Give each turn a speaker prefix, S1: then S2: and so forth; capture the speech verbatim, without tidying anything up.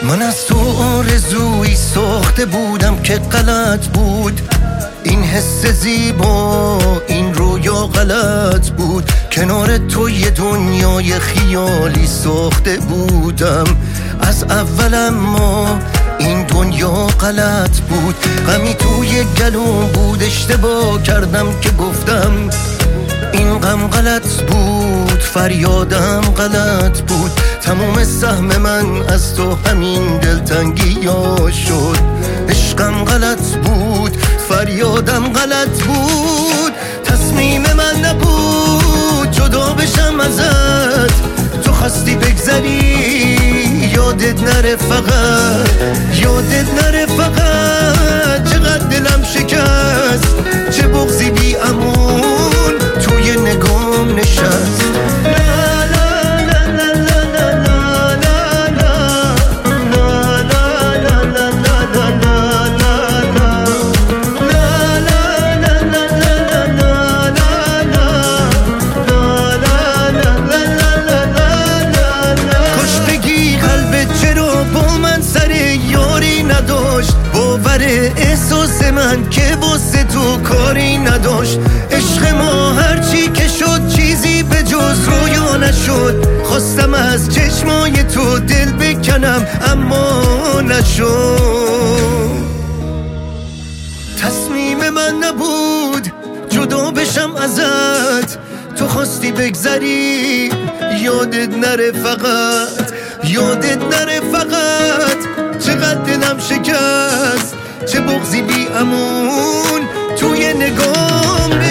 S1: من از تو آرزویی ساخته بودم که غلط بود، این حس زیبا این رویا غلط بود. کنار تو یه دنیای خیالی ساخته بودم از اول، اما این دنیا غلط بود. غمی توی گلوم بود، اشتباه کردم که گفتم این غم غلط بود، فریادم غلط بود. تموم سهم من از تو همین دلتنگی ها شد. عشقم غلط بود، فریادم غلط بود. تصمیم من نبود جدا بشم ازت، تو خواستی بگذری یادت نره فقط، یادت نره فقط. چقدر دلم شکست، چه بغضی بی امون توی نگام نشست. باور احساس من که واسه تو کاری نداشت. عشق ما هرچی که شد چیزی به جز رویا نشد. خواستم از چشمای تو دل بکنم اما نشد. تصمیم من نبود جدا بشم ازت، تو خواستی بگذری یادت نره فقط، یادت نره فقط. چقدر دلم شکست، چه بغضی بی امون توی نگام